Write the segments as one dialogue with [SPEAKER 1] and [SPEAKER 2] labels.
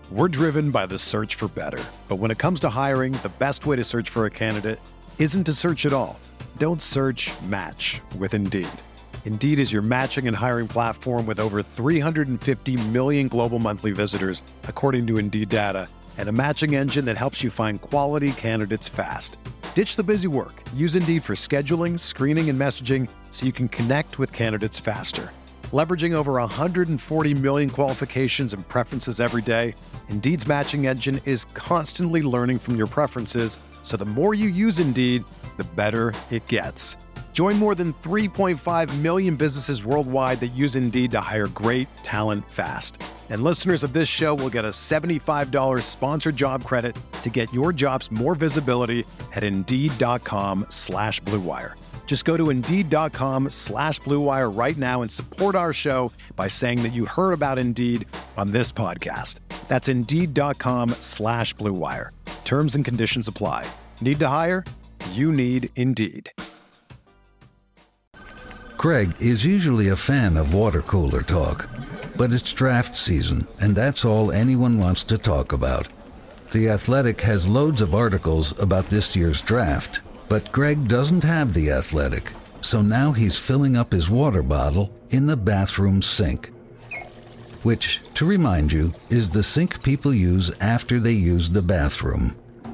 [SPEAKER 1] We're driven by the search for better. But when it comes to hiring, the best way to search for a candidate isn't to search at all. Don't search, match with Indeed. Indeed is your matching and hiring platform with over 350 million global monthly visitors, according to Indeed data, and a matching engine that helps you find quality candidates fast. Ditch the busy work. Use Indeed for scheduling, screening, and messaging so you can connect with candidates faster. Leveraging over 140 million qualifications and preferences every day, Indeed's matching engine is constantly learning from your preferences, so the more you use Indeed, the better it gets. Join more than 3.5 million businesses worldwide that use Indeed to hire great talent fast. And listeners of this show will get a $75 sponsored job credit to get your jobs more visibility at Indeed.com/Blue Wire. Just go to Indeed.com/Blue Wire right now and support our show by saying that you heard about Indeed on this podcast. That's Indeed.com/Blue Wire. Terms and conditions apply. Need to hire? You need Indeed.
[SPEAKER 2] Craig is usually a fan of water cooler talk, but it's draft season, and that's all anyone wants to talk about. The Athletic has loads of articles about this year's draft, but Greg doesn't have The Athletic, so now he's filling up his water bottle in the bathroom sink. Which, to remind you, is the sink people use after they use the bathroom.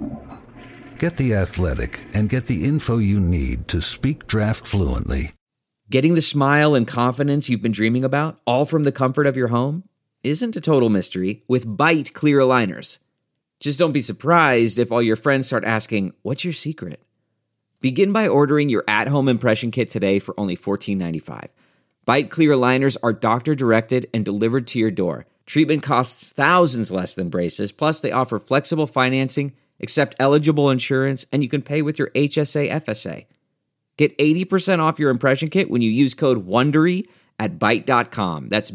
[SPEAKER 2] Get The Athletic and get the info you need to speak draft fluently.
[SPEAKER 3] Getting the smile and confidence you've been dreaming about, all from the comfort of your home, isn't a total mystery with Byte clear aligners. Just don't be surprised if all your friends start asking, "What's your secret?" Begin by ordering your at-home impression kit today for only $14.95. Byte clear aligners are doctor-directed and delivered to your door. Treatment costs thousands less than braces, plus they offer flexible financing, accept eligible insurance, and you can pay with your HSA FSA. Get 80% off your impression kit when you use code WONDERY at Byte.com. That's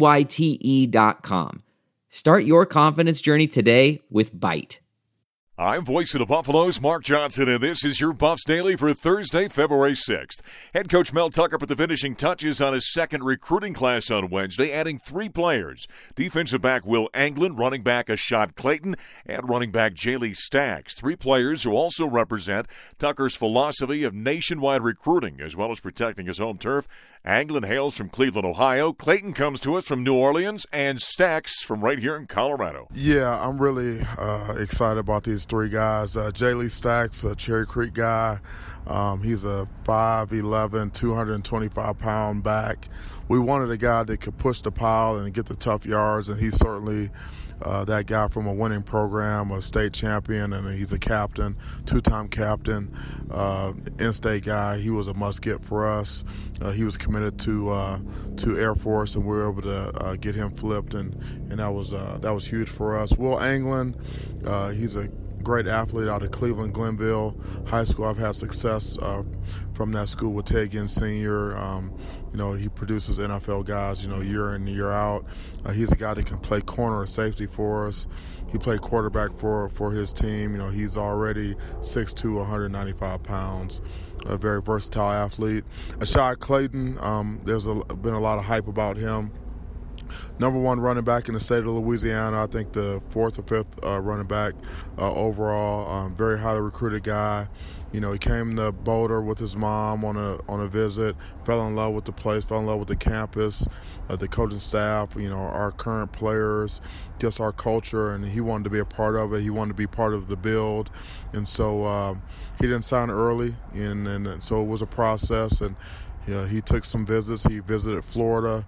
[SPEAKER 3] BYTE.com. Start your confidence journey today with Byte.
[SPEAKER 4] I'm voice of the Buffaloes, Mark Johnson, and this is your Buffs Daily for Thursday, February 6th. Head coach Mel Tucker put the finishing touches on his second recruiting class on Wednesday, adding 3 players. Defensive back Will Anglin, running back Ashad Clayton, and running back Jaylee Staggs. 3 players who also represent Tucker's philosophy of nationwide recruiting, as well as protecting his home turf. Anglin hails from Cleveland, Ohio. Clayton comes to us from New Orleans, and Stacks from right here in Colorado.
[SPEAKER 5] Yeah, I'm really excited about these 3 guys. Jaylee Stacks, a Cherry Creek guy. He's a 5'11", 225-pound back. We wanted a guy that could push the pile and get the tough yards, and he's certainly that guy from a winning program, a state champion, and he's a captain, 2-time captain, in-state guy. He was a must-get for us. He was committed to Air Force, and we were able to get him flipped, and that was huge for us. Will Anglin, he's a great athlete out of Cleveland Glenville High School. I've had success from that school with Ted Ginn Sr. He produces NFL guys, year in and year out. He's a guy that can play corner or safety for us. He played quarterback for his team. He's already 6'2", 195 pounds. A very versatile athlete. Ashad Clayton, there's been a lot of hype about him. Number 1 running back in the state of Louisiana. I think the 4th or 5th running back overall. Very highly recruited guy. He came to Boulder with his mom on a visit, fell in love with the place, fell in love with the campus, the coaching staff, our current players, just our culture, and he wanted to be a part of it. He wanted to be part of the build, and so he didn't sign early, and so it was a process, and he took some visits. He visited Florida,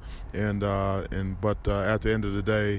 [SPEAKER 5] but at the end of the day,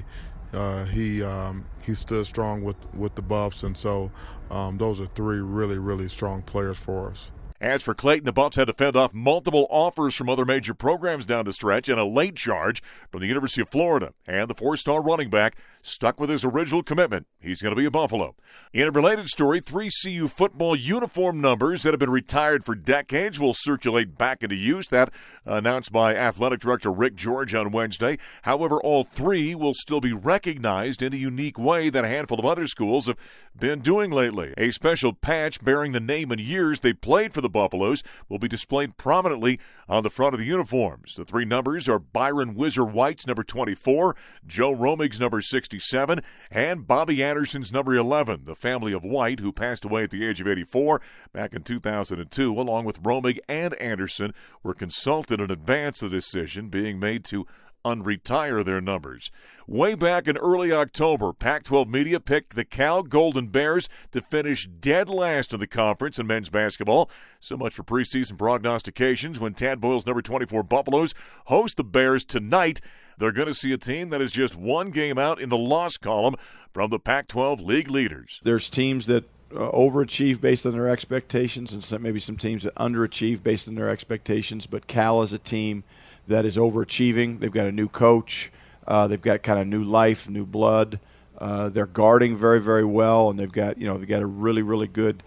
[SPEAKER 5] he stood strong with the Buffs, and so those are 3 really, really strong players for us.
[SPEAKER 4] As for Clayton, the Buffs had to fend off multiple offers from other major programs down the stretch and a late charge from the University of Florida. And the 4-star running back stuck with his original commitment. He's going to be a Buffalo. In a related story, 3 CU football uniform numbers that have been retired for decades will circulate back into use. That announced by Athletic Director Rick George on Wednesday. However, all 3 will still be recognized in a unique way that a handful of other schools have been doing lately. A special patch bearing the name and years they played for the Buffaloes will be displayed prominently on the front of the uniforms. The three numbers are Byron Whizzer White's number 24, Joe Romig's number 67, and Bobby Anderson's number 11. The family of White, who passed away at the age of 84 back in 2002, along with Romig and Anderson, were consulted in advance of the decision being made to unretire their numbers. Way back in early October, Pac-12 media picked the Cal Golden Bears to finish dead last in the conference in men's basketball. So much for preseason prognostications. When Tad Boyle's number 24 Buffaloes host the Bears tonight, they're going to see a team that is just one game out in the loss column from the Pac-12 league leaders.
[SPEAKER 6] There's teams that overachieve based on their expectations and maybe some teams that underachieve based on their expectations, but Cal is a team that is overachieving. They've got a new coach. They've got kind of new life, new blood. They're guarding very, very well, and they've got a really, really good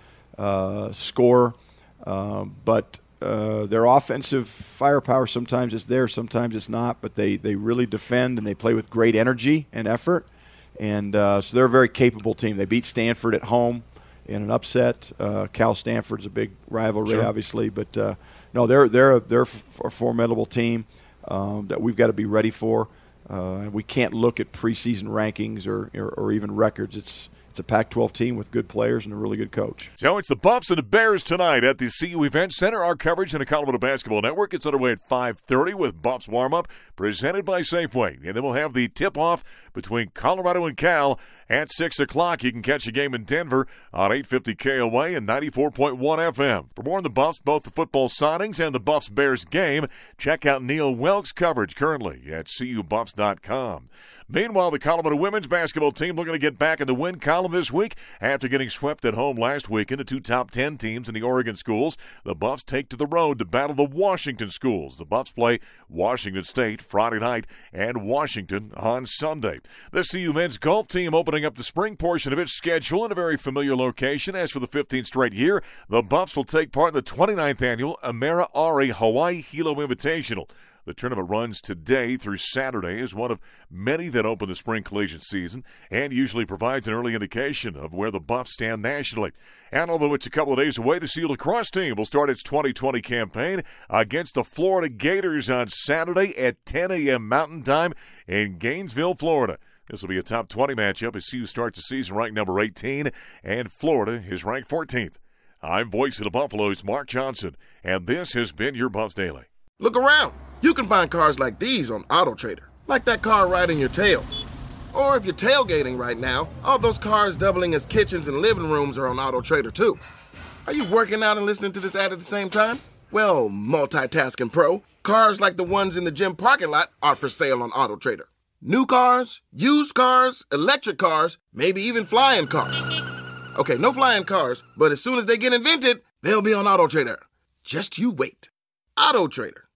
[SPEAKER 6] score. But their offensive firepower sometimes is there, sometimes it's not. But they really defend and they play with great energy and effort, and so they're a very capable team. They beat Stanford at home in an upset. Cal Stanford's a big rivalry, sure, obviously, but no, they're a formidable team that we've got to be ready for. And we can't look at preseason rankings or even records. It's a Pac-12 team with good players and a really good coach.
[SPEAKER 4] So it's the Buffs and the Bears tonight at the CU Event Center. Our coverage in the Colorado Basketball Network. It's underway at 5:30 with Buffs warm-up presented by Safeway. And then we'll have the tip-off between Colorado and Cal at 6 o'clock. You can catch a game in Denver on 850 KOA and 94.1 FM. For more on the Buffs, both the football signings and the Buffs-Bears game, check out Neil Welk's coverage currently at CUBuffs.com. Meanwhile, the Colorado women's basketball team looking to get back in the win column this week after getting swept at home last weekend. The two top 10 teams in the Oregon schools. The Buffs take to the road to battle the Washington schools. The Buffs play Washington State Friday night and Washington on Sunday. The CU men's golf team opening up the spring portion of its schedule in a very familiar location. As for the 15th straight year, the Buffs will take part in the 29th annual Amera Ari Hawaii Hilo Invitational. The tournament runs today through Saturday as one of many that open the spring collegiate season and usually provides an early indication of where the Buffs stand nationally. And although it's a couple of days away, the CU lacrosse team will start its 2020 campaign against the Florida Gators on Saturday at 10 a.m. Mountain Time in Gainesville, Florida. This will be a top 20 matchup as CU starts the season ranked number 18 and Florida is ranked 14th. I'm voice of the Buffaloes, Mark Johnson, and this has been your Buffs Daily.
[SPEAKER 7] Look around. You can find cars like these on AutoTrader, like that car right in your tail. Or if you're tailgating right now, all those cars doubling as kitchens and living rooms are on AutoTrader too. Are you working out and listening to this ad at the same time? Well, multitasking pro, cars like the ones in the gym parking lot are for sale on AutoTrader. New cars, used cars, electric cars, maybe even flying cars. Okay, no flying cars, but as soon as they get invented, they'll be on AutoTrader. Just you wait. AutoTrader.